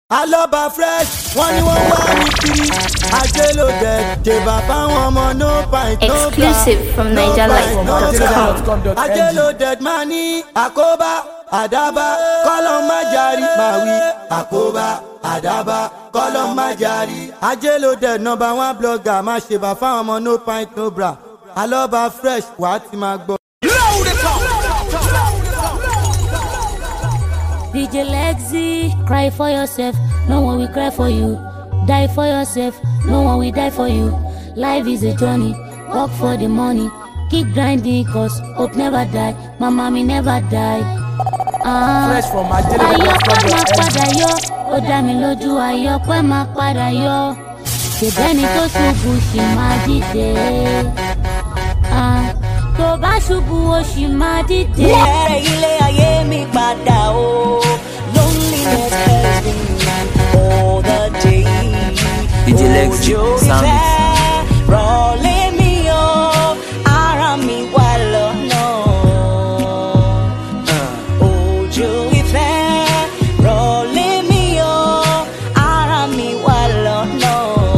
Aloba fresh, wọ́n ní wọ́n wá ní kiri. Ajélòdẹ̀ dèbà fáwọn ọmọ no pint no bra. Exclusive from NigerLife.com. Ajélòdẹ̀ máa ní àkóbá àdábá kọ́lọ́ má jàrí máa wí. Àkóbá àdábá kọ́lọ́ má jàrí. Ajélòdẹ̀ number one blogger máa ṣèbà fáwọn ọmọ no pint no bra. Aloba fresh wàá ti máa gbọ́. DJ Lexi, cry for yourself, no one will cry for you. Die for yourself, no one will die for you. Life is a journey, work for the money. Keep grinding, cause hope never die. My mommy never die. Fresh from Ayọ̀pẹ́ máa padà yọ, ó dá mi lójú ayọ̀pẹ́ máa padà yọ. Ṣèbẹ́ni tó ṣubú ṣì máa dìde. Tó bá ṣubú ó ṣì máa dìde. Ilé ayé mi padà o. Loneliness has been all the day. DJ Lexi, sound it. Rọ̀lẹ́ mi o, ara mi wà lọ́nà. Ojú ìfẹ́, rọ̀lẹ́ mi o, ara mi wà lọ́nà.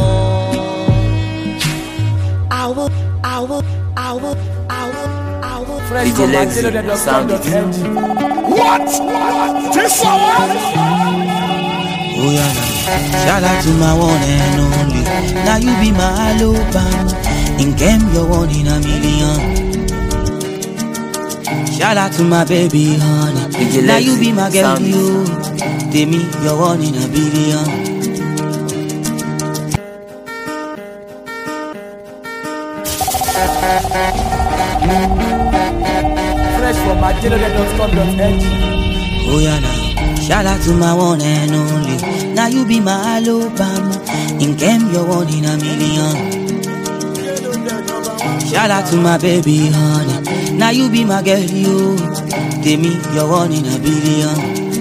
DJ Lexi, sound it. What? This one? Oh yeah, shout out to my one and only. Now you be my Alobam, and Kem you're one in a million. Shout out to my baby honey. DJ Now you be my Lexi, girl, sound it. you. Demi, you're one in a billion. Fresh from NigerLife.com.ng. Oh yeah now, shout out to my one and only. Now you be my Alobam, and Kem you're one in a million. Shout out to my baby honey. Now you be my girl, you. Demi, you're one in a billion.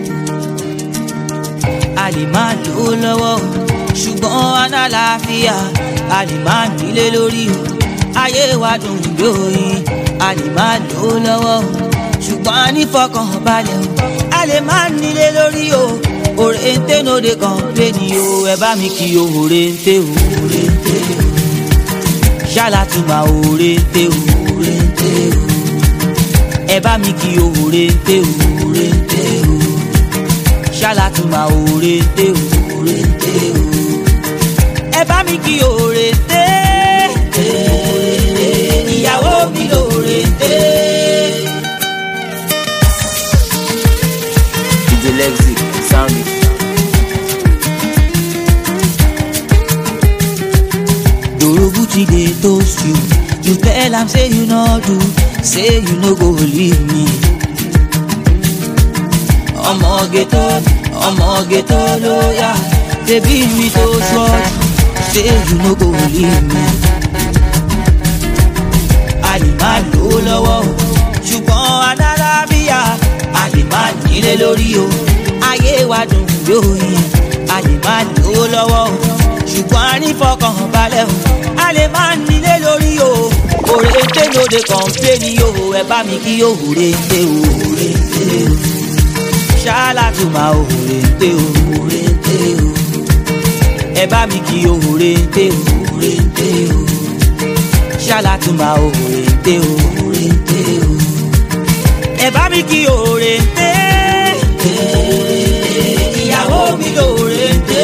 Aliman ló lọ́wọ́, ṣùgbọ́n àlàáfíà. Aliman nílé lórí o, ayé wa dùn lóyìn. Aliman ló lọ́wọ́, ṣùgbọ́n nífọ̀kànbalẹ̀ o. Aliman nílé lórí o, òrèǹté no dey complain o. Ẹ bá mi kí o òrèǹté o, òrèǹté o. Ṣálàtúmà òrèǹté o, òrèǹté o. Ẹ bá mi kí o òrèǹté o, òrèǹté o. Ṣálàtúmà òrèǹté o, òrèǹté o. Ẹ bá mi kí o òrèǹté. Ìyàwó mi lòrèǹté. DJ Lexi, sound it. Dorobuchi dey toast you. You tell am say you no do, say you no go leave me. Ọmọge tó lóyà, baby mi tó short, say you no go leave me. Àlìmá ló lọ́wọ́, ṣùgbọ́n alálàáfíà. Àlìmá nílé lórí o, ayé wa dùn lóyìn. Àlìmá ló lọ́wọ́, ṣùgbọ́n nífọ̀kànbalẹ̀ o. Àlìmá nílé lórí o, òrèǹté ló dé kọ̀ǹpléènì o. Ẹ bá mi kí o òrèǹté o, òrèǹté o. Ṣálàtúmà òrèǹté o, òrèǹté o. Ẹ bá mi kí o òrèǹté o, òrèǹté o. Ṣálàtúmà òrèǹté o, òrèǹté o. Ẹ bá mi kí o òrèǹté. Ìyàwó mi lòrèǹté.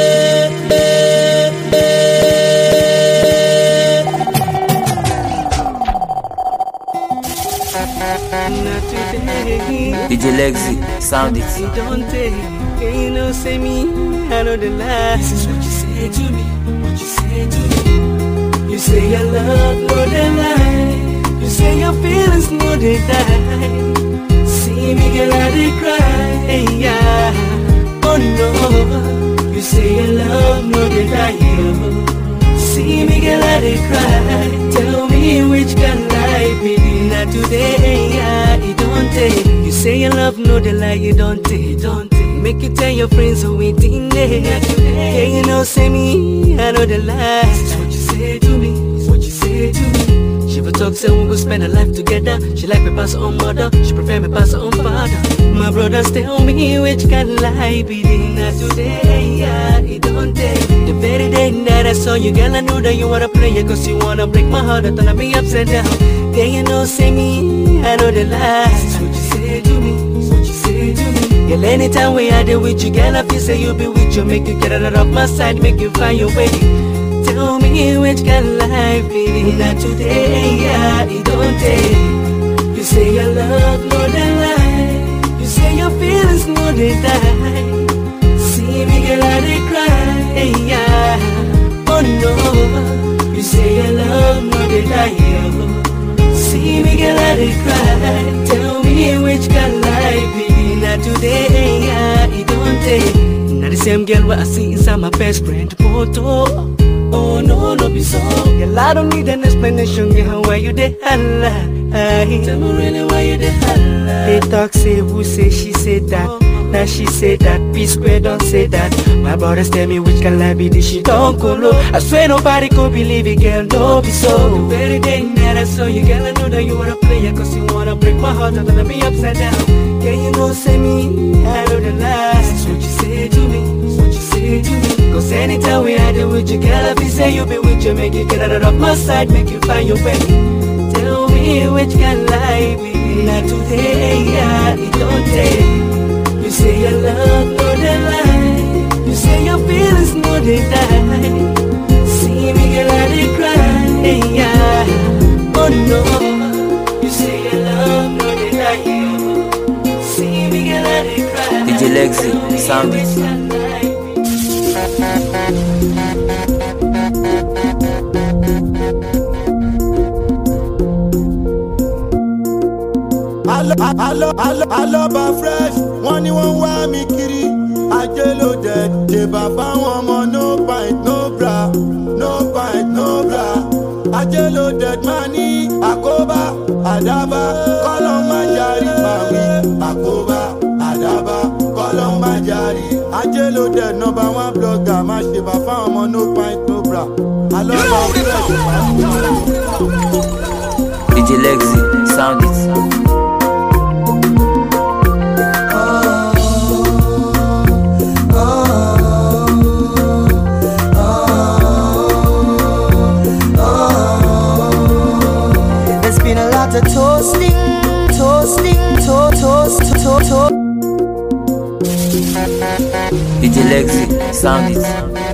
DJ Lexi, sound it. Don't take, you know, say me, I know the lie. This is what you say to me, what you say to me. You say your love, no they lie. You say your feelings, no they die. See me, girl, I dey cry, hey, yeah. Oh no, you say your love, no they die, oh. See me, girl, I dey cry. Tell me which can lie, baby, not today, yeah. It don't take. You say your love, no they lie, you don't take, don't take. Make you tell your friends who ain't in there. Yeah, you know, say me, I know the lie. This is what you say to me, it's what you say to me. She would talk, say we go spend a life together. She like me pass her own mother, she prefer me pass her own father. My brothers tell me which can lie be the not today. The very day that I saw you, girl, I knew that you were a player. Cause you wanna break my heart and turn me upside down. Girl, you know, say me, I know the lies. That's what you say to me, that's what you say to me. Girl, anytime we are there with you, girl, I feel say you'll be with you. Make you get out of my side, make you find your way. Tell me which kind of life it is. Not today, yeah, it don't take. You say your love more than life. You say your feelings more than die. See me, girl, I dey cry, yeah. Oh no, you say your love more than die, oh. See me, girl, I dey cry. Tell me which kind of life it is. Not today, yeah, it don't take. Not the same girl what I see inside my best friend photo. Oh no, no be so. Girl, I don't need an explanation, girl, why you dey holla. Tell me really why you dey holla. They talk, say who say, she said that. Now she said that, P-Square don't say that. My brothers tell me which can lie be this shit don't go low. I swear nobody could believe it, girl, no be so. The very day that I saw you, girl, I know that you were a player. Cause you wanna break my heart and turn me upside down. Yeah, you know, say me, I know the lies. That's what you say to me, that's what you say to me. Cause anytime we had it with you, girl, I be say you be with you. Make you get out of my side, make you find your way. Tell me which can lie be. Not today, yeah, it don't take. You say your love more than life. You say your feelings more than die. See me, girl, I dey cry, yeah. Oh no, you say your love more than die. See me, girl, I dey cry. DJ Lexi, sound it. Alọ́ba fresh, wọ́n ní wọ́n wá mi kiri. Ajé ló dẹ̀ dèbà fáwọn ọmọ no pint no bra, no pint no bra. Ajé ló dẹ̀ máa ní àkóbá àdábá kọ́lọ́ máa jarí màwí. Àkóbá àdábá kọ́lọ́ máa jarí. Ajé ló dẹ̀ number one blogger máa ṣèbà fáwọn ọmọ no pint no bra. Alọ́ba fresh. DJ Lexi, sound it. The toasting. DJ Lexi, sound it.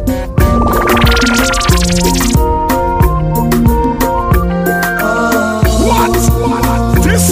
What? This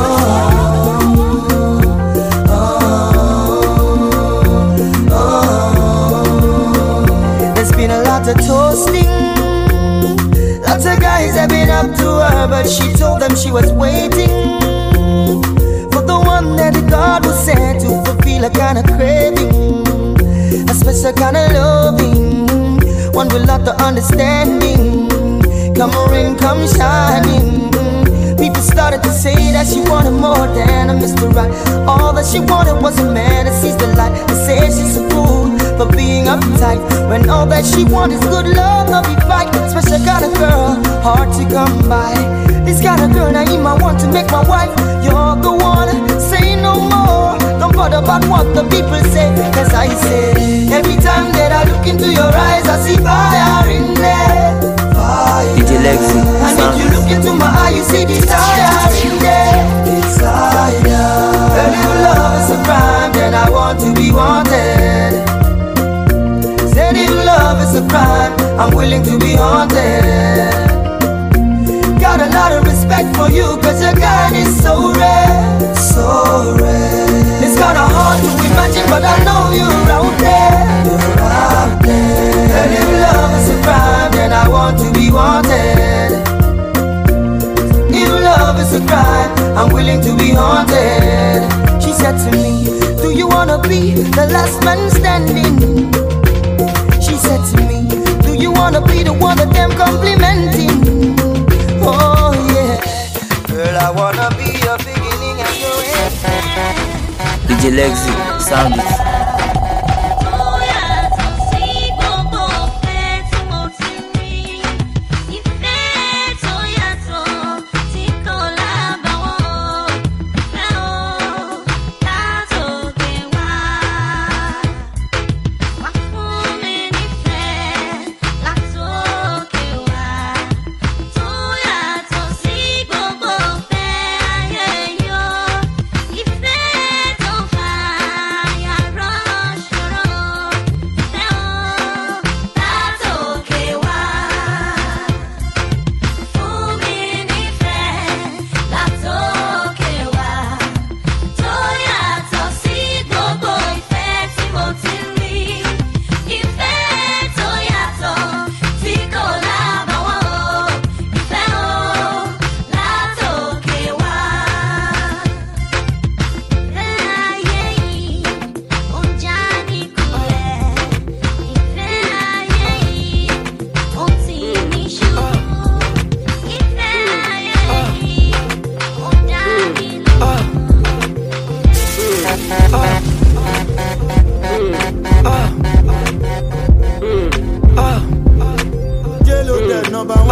There's been a lot of toasting. Lots of guys have been up to her, but she told them she was waiting for the one that God was sent to fulfill a kind of craving, a special kind of loving, one with lot of understanding. Come rain, come shining. People started to say that she wanted more than a Mr. Right. All that she wanted was a man that sees the light. They say she's a fool for being uptight, when all that she wants is good love, not be fight. Special kind of girl, hard to come by. This kind of girl I might want to make my wife. You're the one, say no more. Don't bother about what the people say, cause I say every time that I look into your eyes I see fire in there. DJ Lexi, and if you look into my eye, you see desire in there. Desire. If your love is a crime, then I want to be wanted. Said if love is a crime, I'm willing to be haunted. Got a lot of respect for you, cause your kind is so rare. So rare. It's kinda hard to imagine, but I know you're out there. You're out there. And if love is a crime, then I want to be wanted. If love is a crime, I'm willing to be haunted. She said to me, do you wanna be the last man standing? She said to me, do you wanna be the one that them complimenting? Oh yeah, girl, I wanna be your beginning and your end. DJ Lexi, sound it.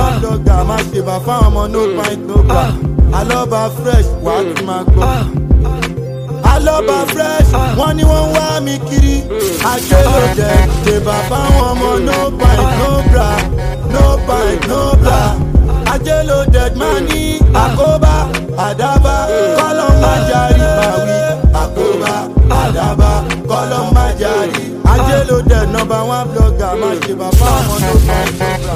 one blogger, máa ṣe bá fáwọn ọmọ no pint no bar. Alọ́ba fresh, wà á tún máa gbọ́. Alọ́ba fresh, wọ́n ní wọ́n wá mi kiri. Ajélòdè, ṣe bá fáwọn ọmọ no pint no bra, no pint no bra. Ajélòdè máa ní àkóbá, àdábá, kọ́lọ́ máa járí máa wí. Àkóbá, àdábá, kọ́lọ́ máa járí. Ajélòdè number one blogger, máa ṣe bá fáwọn ọmọ no pint no bra.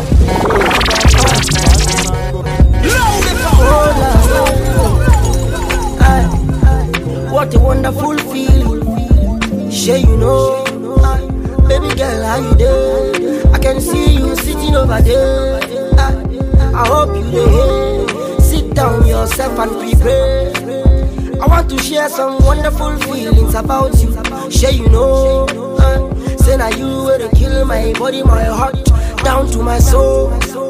What a wonderful feeling. Sure you know, baby girl, how you doing? I can see you sitting over there. I hope you there. Sit down yourself and prepare. I want to share some wonderful feelings about you. Sure you know, say now you will kill my body, my heart, down to my soul.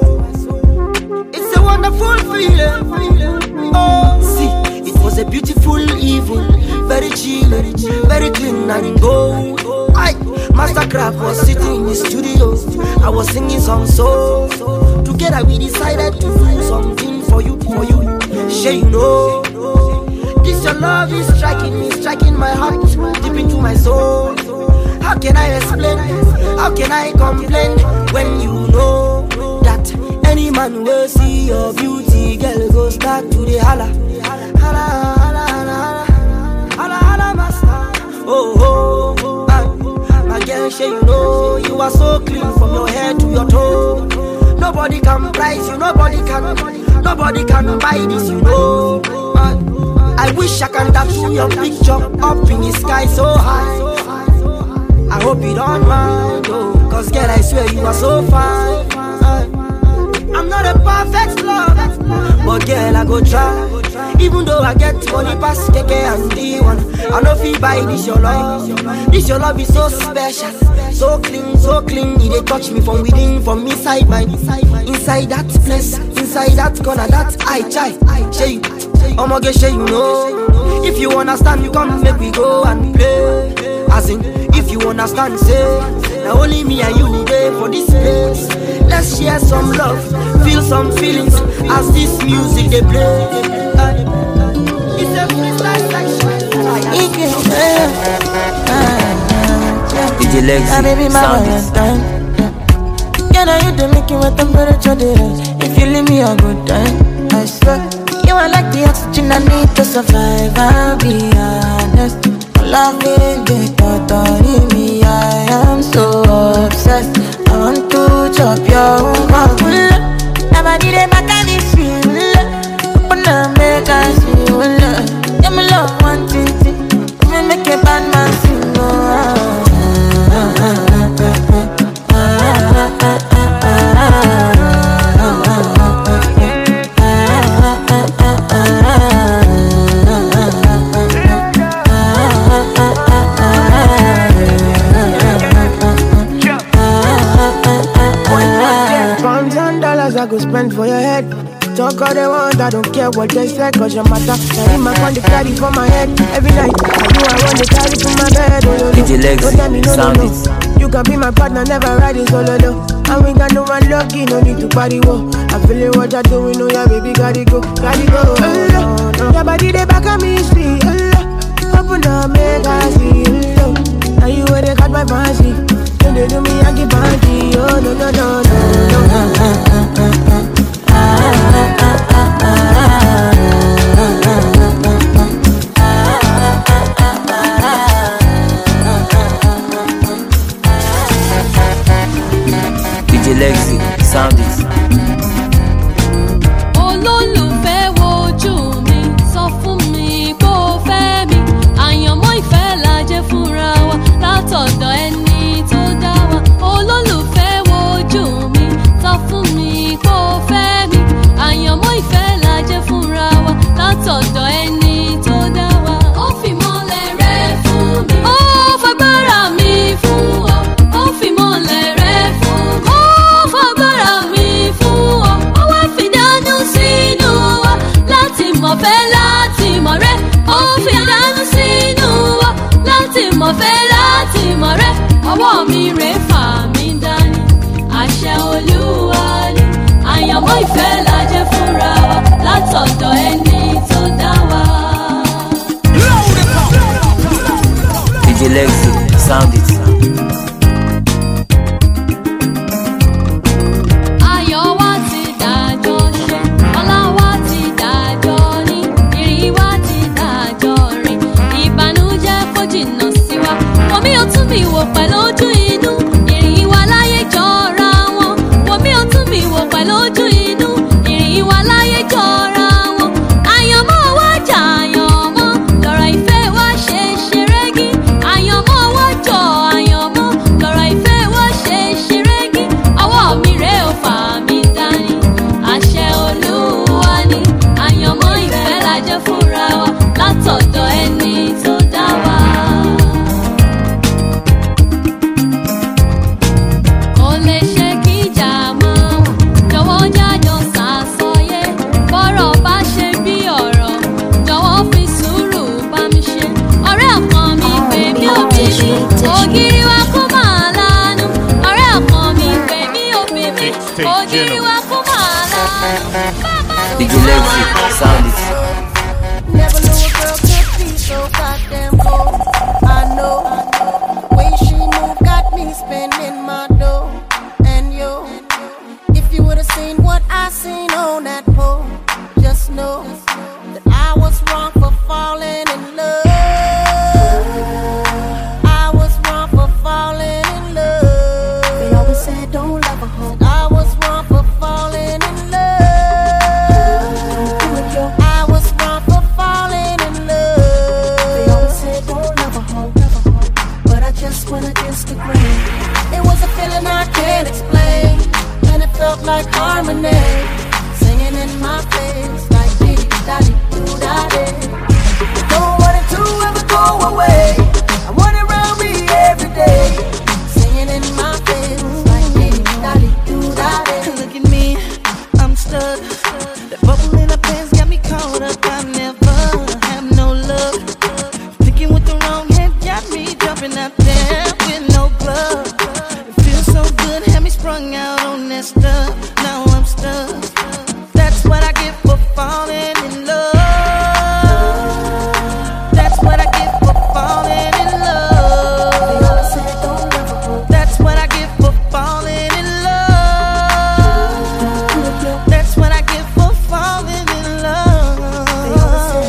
It's a wonderful feeling. Oh, see, it was a beautiful evening, very chill, very clean and gold. Mastercraft was sitting in the studio. I was singing some soul. Together we decided to do something for you. Sure you know, this your love is striking my heart deep into my soul. How can I explain? How can I complain when you know that any man will see your beauty, girl go start to the holla, holla, holla, holla, holla, holla, master. Oh, my girl, sure you know you are so clean from your head to your toe. Nobody can price you, nobody can buy this, you know. I wish I can tattoo your picture up in the sky so high. I hope you don't mind, oh, cause girl, I swear you are so fine. I'm not a perfect lover, but girl, I go try. Even though I get money past KK and D1, I know if buy this your love. This your love is so special, so clean, it dey touch me from within, from inside my, inside that place, inside that corner, that I try. Shey you, I'ma get shey you know. If you understand, you come make we go and play. As in, if you understand, say, now only me and you there for this place. Let's share some love, feel some feelings as this music they play. It's a freestyle section. DJ Lexi, sound it. Yeah, now you do make it with temperature there. If you leave me a good time, I swear. You are like the oxygen I need to survive, I'll be honest. Loving the thought of me, I am so obsessed. I want to chop your own. Never did it back and it's real. Open up, make us feel love. Yeah, me love one thing. Me make a bad man sing. I go spend for your head. Talk all they want, I don't care what they say, cause your matter. I in my phone, they carry for my head. Every night, I want to carry for my bed. DJ Lexi, sound it. You can be my partner, never ride it solo though. And we got no one lucky, no need to party, whoa. I feel it, what you're doing, oh yeah, baby, gotta go. Your body, they back at me, see, open up, make I see, now you where they cut my fancy. When they do me, I keep party, oh no. DJ Lexi, sound it. Olólùfẹ́ wojú mi, sọ fún mi kó fẹ́ mi. Àyànmọ́ ìfẹ́ la jẹ́ fúnra wa látọ̀dọ̀ ẹni tó dá wa. Olólùfẹ́ wojú mi, sọ fún mi kó fẹ́ mi. Àyànmọ́ ìfẹ́ la jẹ́ fúnra wa látọ̀dọ̀ ẹni tó dá wa. Ó fi mọ́lẹ̀ rẹ̀ fún mi. Ó fagbára mi fún ọ. Ó fi mọ́lẹ̀ rẹ̀ fún mi. Ó fagbára mi fún ọ. Ó wá fi dánú sínú wa láti mọ̀fẹ́ láti mọ̀ rẹ́. Ó fi dánú sínú wa láti mọ̀fẹ́ láti mọ̀ rẹ́. Ọwọ́ mi rè fà mí dání. Àṣẹ Olúwa ni. àyànmọ́ ìfẹ́ la jẹ́ fúnra wa látọ̀dọ̀ ẹni tó dá wa. DJ Lexi, sound it. Ayọ̀ wa ti dájọ́ ṣe, ọlá wa ti dájọ́ ní, ìrìn wa ti dájọ́ rìn, ìbànújẹ́ kò jìnnà sí wa. Omi ò tún mi wò pẹ̀lú ojú inú, ìrìn wa láyé jọra wọn. Omi ò tún mi wò pẹ̀lú ojú inú, ìrìn wa láyé jọra wọn. Àyànmọ́ wa jà àyànmọ́, lọ́rọ̀ ìfẹ́ wa ṣe ṣerégí. Àyànmọ́ wa jọ àyànmọ́, lọ́rọ̀ ìfẹ́ wa ṣe ṣerégí. Ọwọ́ mi rè ó fà mí dání, àṣẹ Olúwa ni. Àyànmọ́ ìfẹ́ la jẹ́ fúnra wa látọ̀dọ̀ ẹni tó dá wa. Kò lè ṣe kí ìjà máa wà, jọ̀wọ́ jájọ sàsọyé. Bọ́rọ̀ bá ṣe bí ọ̀rọ̀, jọ̀wọ́ fi sùúrù bá mi ṣe. Ọ̀rẹ́ ọkàn mi pè mí òbí mi, ògiri wa kó máa lánú. Ọ̀rẹ́ ọkàn mi pè mí òbí mi, ògiri wa kó máa lánú. DJ Lexi, sound it. Never knew a girl could be so goddamn cold. I know, way she moved got me spending my dough. And yo, if you would've seen what I seen on that pole, just know that I was wrong for falling in love. I was wrong for falling in love. They always said don't love a hoe. I was wrong for falling in love. Don't do it, yo. I was wrong for falling in love. They always said don't love a hoe, but I just went against the grain. It was a feeling I can't explain, and it felt like harmony, singing in my face like dee da dee doo da dee. Don't want it to ever go away. I want it around me every day, singing in my face like dee da dee doo da dee. Look at me, I'm stuck. That bubble in the pants got me caught up. I never have no luck. Thinking with the wrong head got me jumping out there with no glove. It feels so good, had me sprung out on that stuff. Now I'm stuck. That's what I get for falling in love. That's what I get for falling in love. That's what I get for falling in love. That's what I get for falling in love.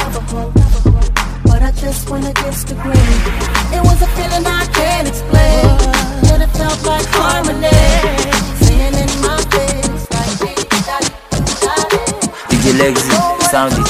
But I just went against the grain. It was a feeling I can't explain, and it felt like harmony, singing in my face like dee da dee da dee. DJ Lexi, sound it.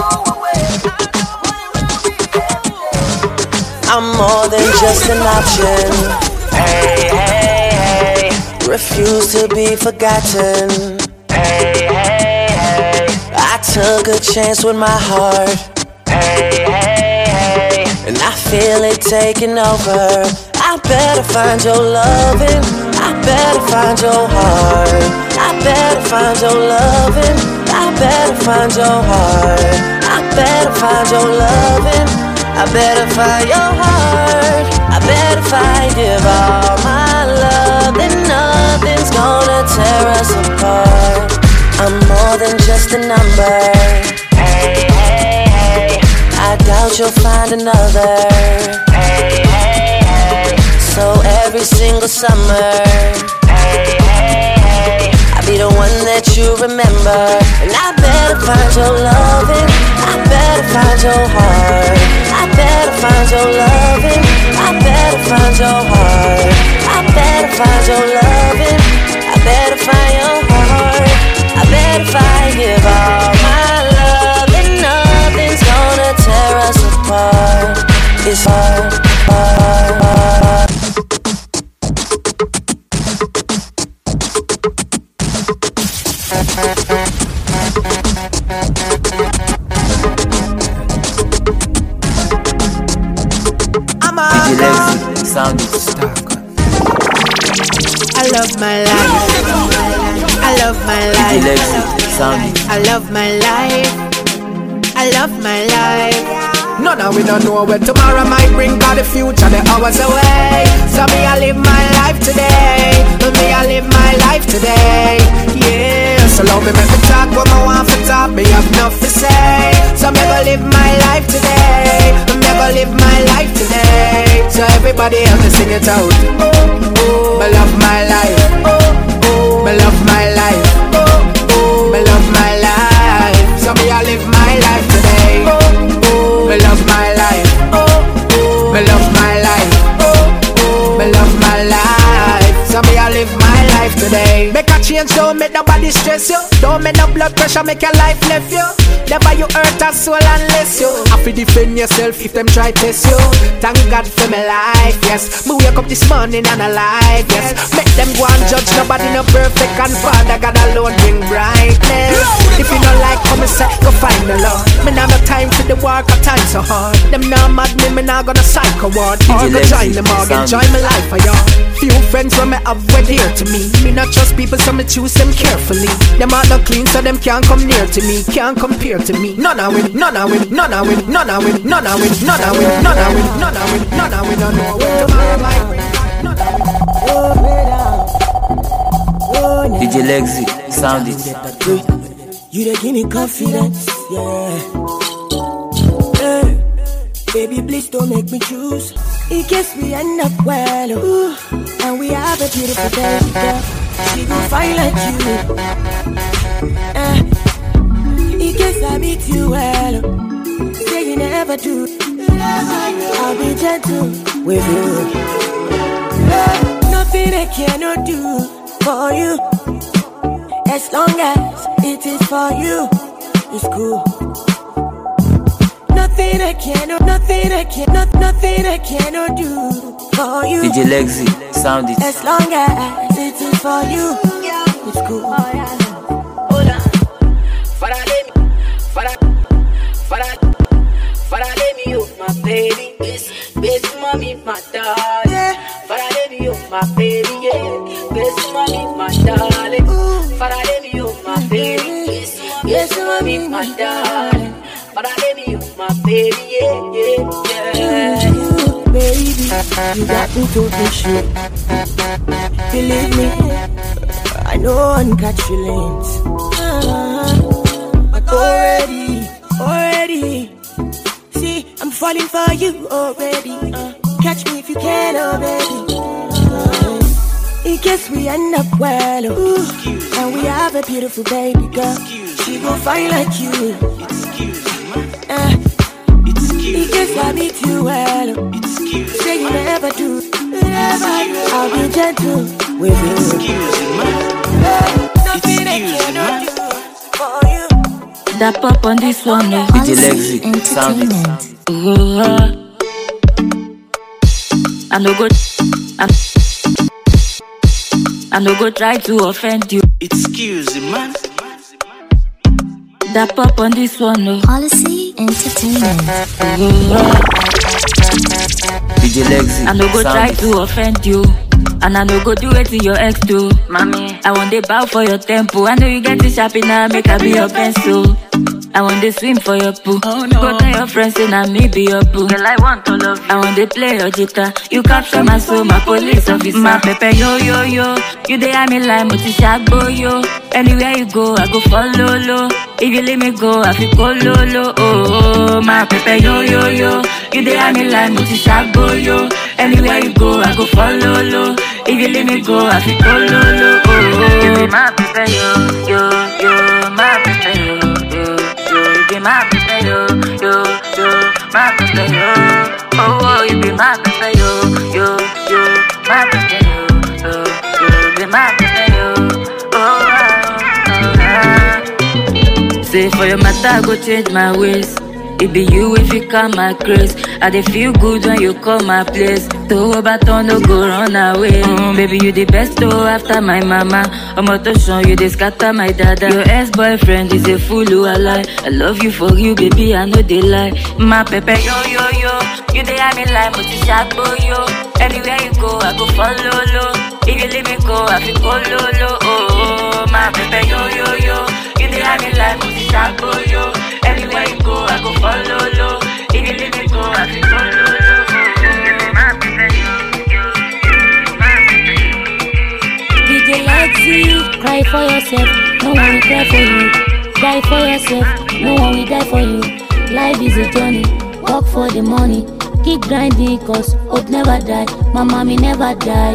I'm more than just an option. Hey, hey, hey. Refuse to be forgotten. Hey, hey, hey. I took a chance with my heart. Hey, hey, hey. And I feel it taking over. I better find your loving. I better find your heart. I better find your loving. I better find your heart. I better find your loving. I better find your heart. I better find, give all my love. Then nothing's gonna tear us apart. I'm more than just a number. Hey, hey, hey. I doubt you'll find another. Hey, hey, hey. So every single summer, hey, hey, hey. I'll be the one that you remember. And I better find your loving. I better find your heart. I better find your loving. I better find your heart. I better find your loving. I better find your heart. I better find, give all my love. And nothing's gonna tear us apart. It's hard, hard, hard. DJ Lexi, sound it. I love my life. I love my life. DJ Lexi, sound it. I love my life. I love my life. No, now we don't know what tomorrow might bring, cause the future, the hours away. So me, I live my life today. Me, I live my life today. Yes. Somebody help me sing it out. Me love my life. Me love my life. Me love my life. So me I live my life today. Me love my life. Me love my life. Me love my life. So me I live my life today. Make a change, don't make nobody stress you. Don't make no blood pressure make your life left you. Never you hurt a soul unless you have to defend yourself if them try test you. Thank God for my life, yes. Me wake up this morning and alive, yes. Make them go and judge, nobody no perfect. And Father God alone bring brightness. If you don't like come and say, go find the Lord. Me now no time for the work, I time so hard. Them now mad me now gonna psycho ward. Or go join them all, enjoy my life for y'all. Few friends from me have went here to me. Me not trust people so me choose them carefully. Them all not clean so them can't come near to me. Can't compare to me. None of it, none of it, none of it, none of it, none of it, none of it, none of it, none of it, none of it, none of it, none of it. DJ Lexi, sound it. You dey give me confidence, yeah. Hey, baby, please don't make me choose. In case we end up well, ooh, and we have a beautiful baby girl, she gon' fight like you. In case I meet you well, say you never do. I'll be gentle with you. Nothing I cannot do for you. As long as it is for you, it's cool. Nothing I cannot, nothing I cannot, nothing I cannot do for you. DJ Lexi, sound it. As long as it is for you, it's cool. Hold on. Farah, let me you, my baby. Best mommy, my darling. Farah, let me you, my baby. Best mommy, my darling. Farah, let me you, my baby. Best mommy, my darling. Farah, let me you, my baby. You, baby, you got me to the shit. Believe me, I know uncatch feelings. Already. See, I'm falling for you already. Catch me if you can, oh baby. In case we end up well, ooh, and we have a beautiful baby girl, she gon' fight like you. In case I meet you well, say you never do. I'll be gentle with you. Nothing I cannot do for you. That pop on this one, no. DJ Lexi, sound it. I no go try to offend you. Excuse me, man. That pop on this one, no. Policy Entertainment. DJ Lexi, I no go try to offend you. And I no go do it to your ex too. Mommy, I want to bow for your tempo. I know you get it sharp now, make I be your pencil. I want to swim for your poo. Oh, no. Go tell your friends and I may be your poo. Girl, I want to love you. I want to play your guitar. You capture my soul, my police officer. My pepe, yo. You dey me like Motisha yo. Anywhere you go, I go follow low. If you let me go, I feel go low. Oh, my pepe, yo. You dey me like Motisha yo. Anywhere you go, I go follow low. If you let me go, I feel go low. Oh, you be my pepe, yo. My pepe, yo. You be my pepe, yo, my pepe, yo. Oh, you be my pepe, yo, my pepe, yo, you be my pepe, yo. Say for your matter, I go change my ways. It be you if you come my grace. I dey feel good when you come my place. To baton no go run away. Baby you the best though after my mama. Omo to show you dey scatter my dada. Your ex-boyfriend is a fool who I lie. I love you for you baby I know they lie. My pepe yo. You dey me like Motisha yo. Anywhere you go I go follow low. If you let me go I feel go low. Oh my pepe yo. You dey me like Motisha yo. Anywhere you go, I go follow low. If you let me go, I feel follow low. DJ Lexi, cry for yourself. No one will cry for you. Die for yourself. No one will die for you. Life is a journey. Work for the money. keep grinding cause hope never die, my mommy never die.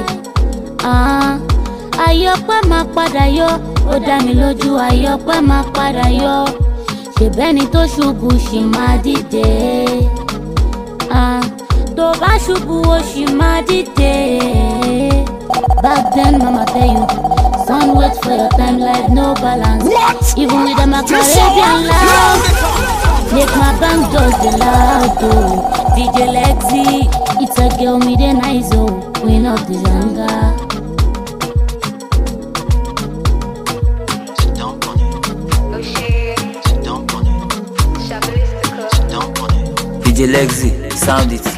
Ayọ̀pẹ́ máa padà yọ, ó dá mi lójú ayọ̀pẹ́ máa padà yọ. Ṣèbẹ́ni tó ṣubú ṣì máa dìde. Tó bá ṣubú ó ṣì máa dìde. Back then mama tell you, son wait for your time, life no balance. What? Even with them a Caribbean loud, make my bank just the loud oh. DJ Lexi, it's a girl with a nice oh, queen of the jungle. DJ Lexi, sound it.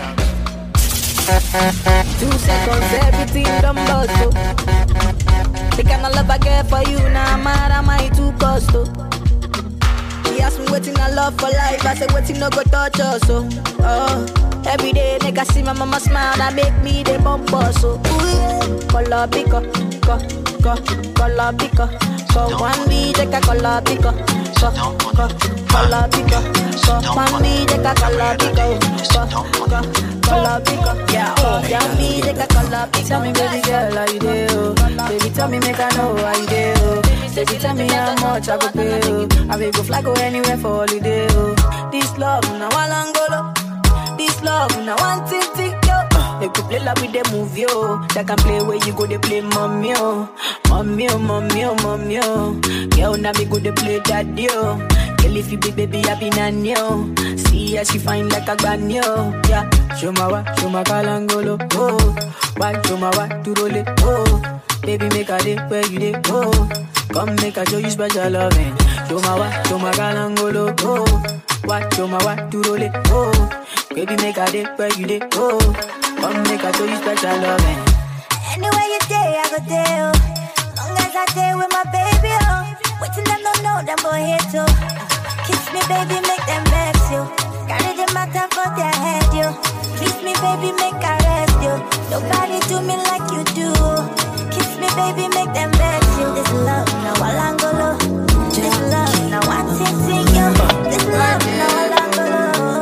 2 seconds, everything done lost. The kind of love I get for you, now mad am I too cost. He asked me waiting I love for life, I said waiting no go touch us. Every day nigga see my mama smile, that make me the bumper. So color picker, color picker. So one be take a color picker, color picker. So one be take a color picker, color picker. Yeah, one be take a color picker. Tell me baby girl how you do? Baby tell me make I know how you do. Baby tell me how much I go pay. I will go fly go anywhere for holiday. This love now I long go. This love now one thing yo. They could play like with the movie yo. They can play where you go they play mommy oh. Mommy oh, mommy oh, mommy oh. Girl now me go they play daddy oh. Girl if you be baby I be nanny oh. See how she fine like a granny oh. Yeah. Show my kalangolo oh. Why show my what to roll it oh. Baby make a day where you day oh. Come make a show you special loving. Show my kalangolo oh. What show my what to roll it oh. Baby make a day where you day oh. Come make a show you special loving. Anywhere you day, I go there, oh. Long as I day with my baby, oh. Wait till them don't know, them boy hate you. Kiss me, baby, make them vex you. Carry the matter for their head, you. Kiss me, baby, make I rest you. Nobody do me like you do. Kiss me, baby, make them vex you. This love, now Walangolo. This love, now one thing you. This love, now Walangolo.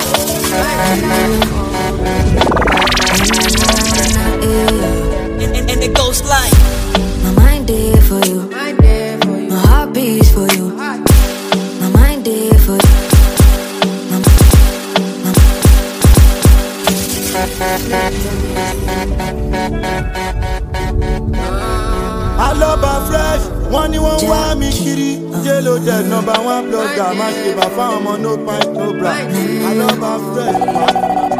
And it goes like my mind there for you, my heart beats for you, my mind there for you. I love her fresh, one you won't want me kitty. Jello dead number one blogger, my shit, I found my no pint, no bra. I love her fresh.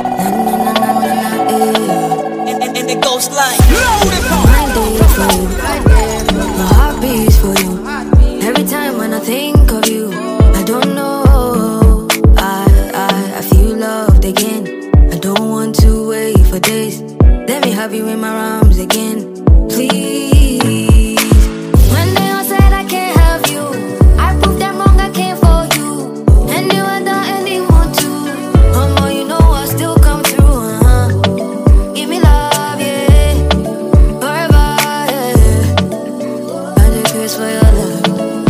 And it goes like My day for you, my heart beats for you. Every time when I think of you, I don't know, I feel loved again. I don't want to wait for days. Let me have you in my arms again, please. When they all said I can't have you, I proved them wrong, I came for you. And you without anyone to. Mama, you know I still come through, Give me love, yeah. Forever, yeah. I did this for your love.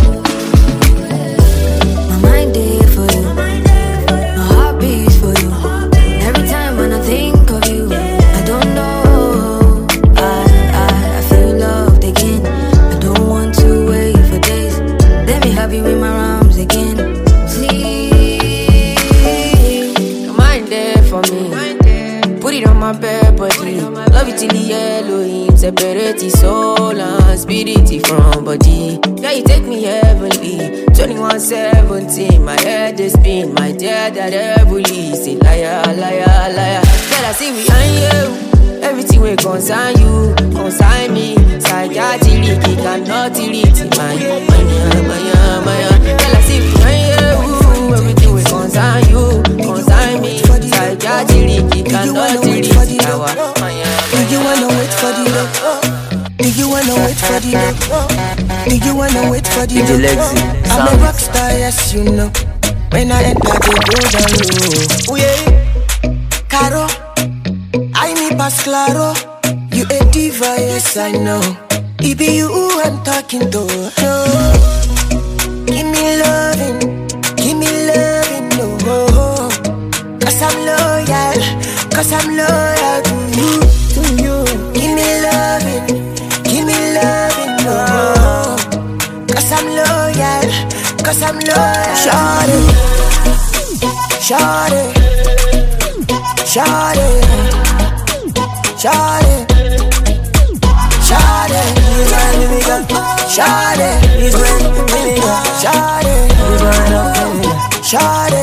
My mind there for you, my heart beats for you. Every time when I think of you, I don't know, I feel loved again. I don't want to wait for days. Let me have you in my arms again, please. Your mind there for me. Put it on my bed body. Love it till the Elohim. Separate the soul and spirit from body. Yeah, you take me heavenly. 21:17, my head is spin. My dear that heavily. Say liar, liar, liar. Tell I see we on you. Everything will concern you, consign me. Psychiatric, it cannot delete my. Tell I see we on you. Everything will concern you, consign me. Psychiatric, it cannot delete our. Do you wanna wait for the love? Do you wanna wait for the love? Do you wanna wait for the love? I'm a rock star, yes you know. When I enter the go down low. Oh yeah, Caro, I me pass claro. You a diva, yes I know. It be you who I'm talking to. Give me loving, no. Cause I'm loyal, Cause I'm loyal to you, Give me loving, no. Cause I'm loyal, Shawty, Shawty, Shawty, Shawty, Shawty, Shawty, Shawty,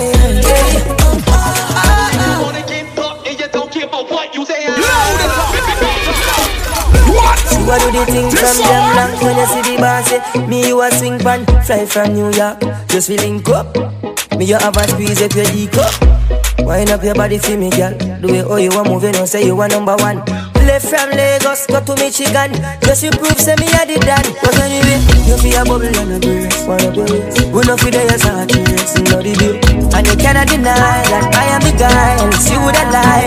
What do they think from them long when you see the boss say me you a swing pan, fly from New York, just feeling up. Me you have a squeeze up your dick up. Wind up your body for me, girl. The way how you a moving, you say you are number one. Left from Lagos, go to Michigan, just to prove say me a the dad. But anyway, you feel a bubble and a brace, one of your ways. We no feel the yes and a trace, no the deal. And you cannot deny that I am the guy, else you would have lied.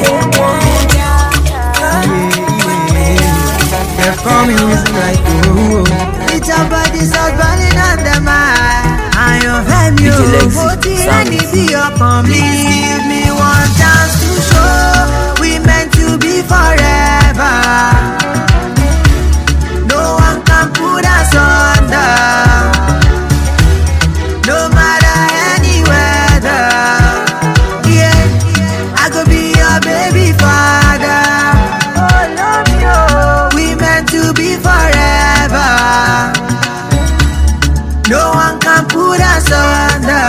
They're coming with like you. It's your body's out burning under my. I am you. Put it and it be up on me. Give me one chance to show we meant to be forever. No one can put us under. No matter any weather. Yeah, I could be your baby father. To be forever. No one can put us under.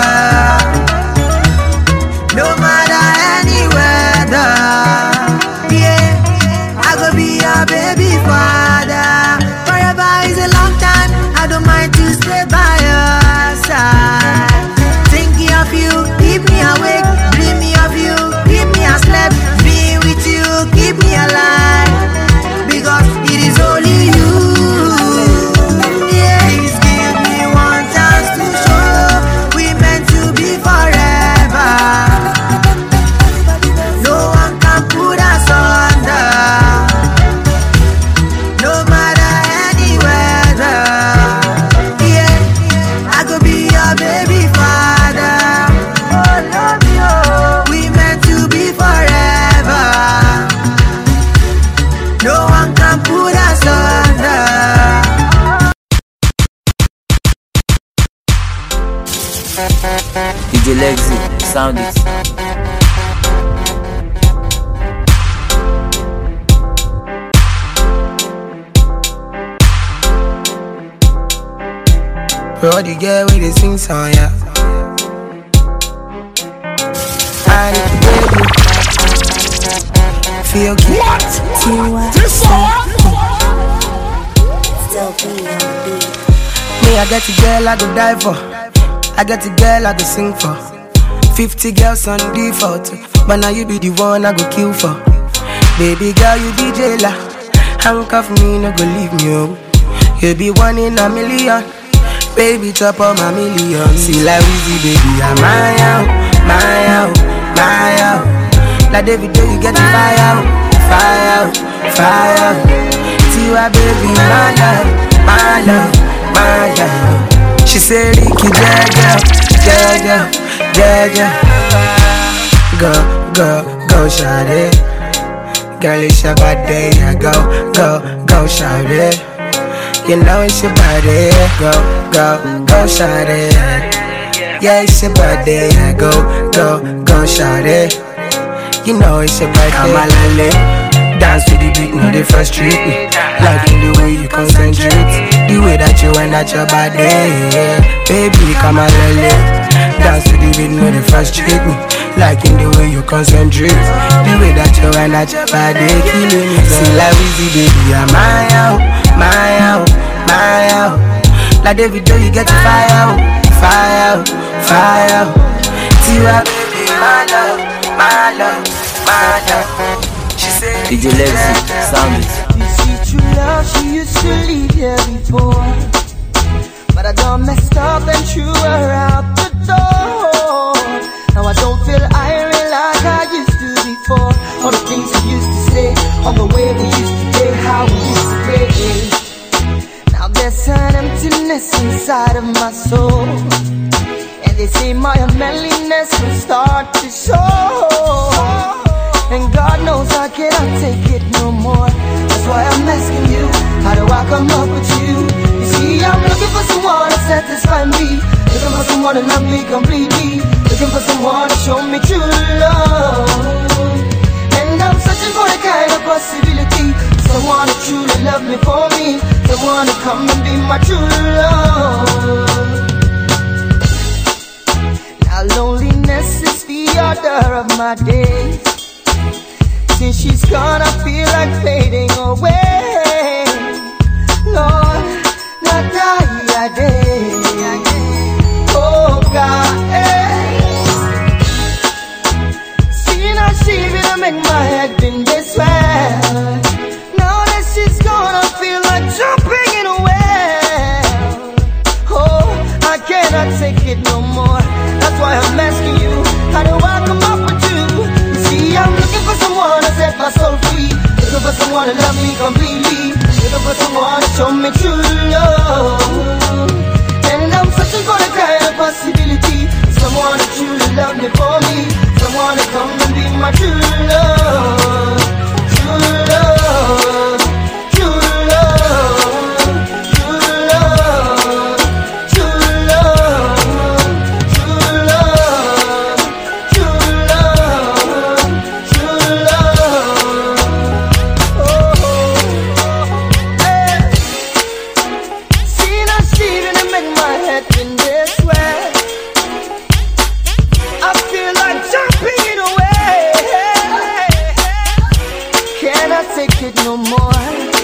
No matter any weather. Yeah, I could be your baby father. Forever is a long time. I don't mind to stay by your side. Thinking of you, keep me awake. Dreaming of you, keep me asleep. Being with you, keep me alive. Because it is only you. Yeah, please give me one chance to show we meant to be forever. No one can put us under. No matter any weather. Yeah, I could be your baby father. Oh, love you. We meant to be forever. No one can put us under. DJ Lexi, sound it. Bro, the girl with the sing song, yeah. I need to baby. Feel good. What? This song? Still be on the beat. Me, I get a girl I go die for. I get a girl I go sing for. 50 girls on default, but now you be the one I go kill for. Baby girl, you be jailer. Handcuff me, no go leave me, oh. You be one in a million. Baby, top of my million. See like Weezy, baby, I'm my out, my out, my out. Like David, you get the fire out, fire out, fire out. Tiwa, baby, my love, my love, my love. She said, Ricky, Jaja, Jaja, Jaja. Go, go, go, shawty. Girl, it's your birthday, yeah. Go, go, go, shawty. You know it's your body, go, go, go, shawty. Yeah, it's your birthday, yeah. Go, go, go, shawty. You know it's your birthday. I'm a lale, dance to the beat, no they frustrate me. Liking the way you concentrate, the way that you wind at your body, yeah. Baby, come a lale, dance to the beat, no they frustrate me. Liking the way you concentrate, the way that you wind at your body, killing me. See like Weezy, baby, I'm my out, my out, my out. Like David, you get the fire out, fire out, fire out. Tiwa, baby, my love, my love, my love. She said, DJ Lexi, sound it. You see true love, she used to leave here before, but I done messed up and threw her out the door. Now I don't feel irate like I used to before. All the things we used to say, all the way we used to date, how we used to play. Now there's an emptiness inside of my soul, and they say my manliness will start to show. And God knows I cannot take it no more. That's why I'm asking you, how do I come up with you? You see, I'm looking for someone to satisfy me, looking for someone to love me completely, looking for someone to show me true love. And I'm searching for the kind of possibility, someone to truly love me for me, someone to come and be my true love. Now loneliness is the order of my days. Since she's gone, I feel like fading away. Lord, not die a day. Oh God, see now she will make my head been this way. Now that she's gone, I feel like jumping in a well. Oh, I cannot take it no more. That's why I'm asking you, how do I come up with you? You see, I'm looking for someone to set my soul free, looking for someone to love me completely, looking for someone to show me true love. And I'm searching for the kind of possibility, someone to truly love me for me, someone to come and be my true love. True love, true love, true love, true love, true love, true love, true love. Oh, hey. See now she didn't make my head in this way. I feel like jumping in a way. Cannot take it no more.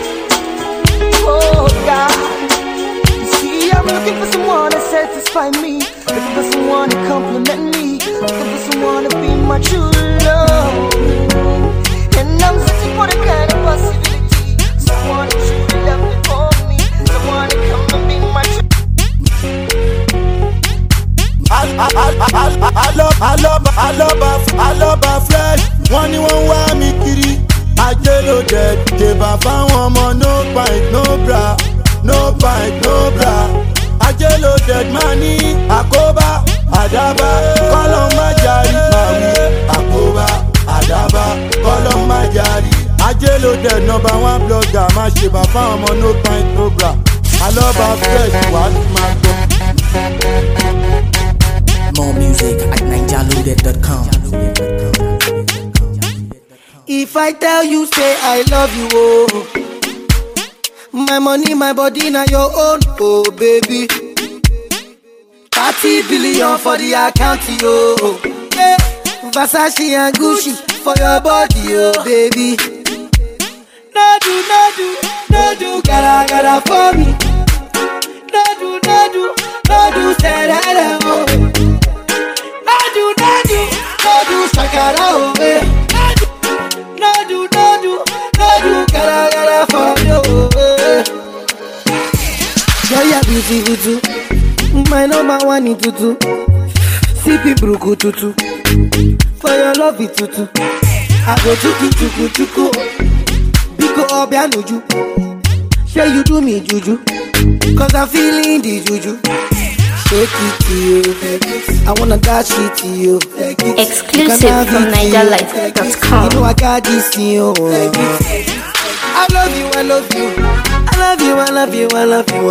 Oh God, you see I'm looking for someone to satisfy me, looking for someone to compliment me, looking for someone to be my true love. And I'm searching for the kind of possibility, someone to truly love me for me, someone to come and be my true. I love her fresh. Wọ́n ní wọ́n wá mi kiri. Ajé ló dẹ̀ jèbà fáwọn ọmọ no pint no bra, no pint no bra. Ajé ló dẹ̀ máa ní àkóbá àdábá kọ́lọ́ má jarí máa wí. Àkóbá àdábá kọ́lọ́ má jarí. Ajé ló dẹ̀ #1 blogger máa ṣèbà fáwọn ọmọ no pint no bra. I love her fresh wàá tún máa gbọ́. More music at ninjaloaded.com. If I tell you, say I love you, oh. My money, my body, now your own, oh baby. 30 billion for the account, oh. Hey, Versace and Gucci for your body, oh baby. No do, gotta for me. No do, say that, oh. No do, shakara, oh, eh. No do, gotta for me, oh, eh. Girl, you're beautiful too. My #1 in tutu. Sipping bruku tutu. For your love it tutu. I go chuku. Biko obianuju. Say you do me juju. Cause I'm feeling the juju. Shake it to you. I wanna dash it to you. Exclusive from NigerLife.com. You know I got this in you. I love you. I love you.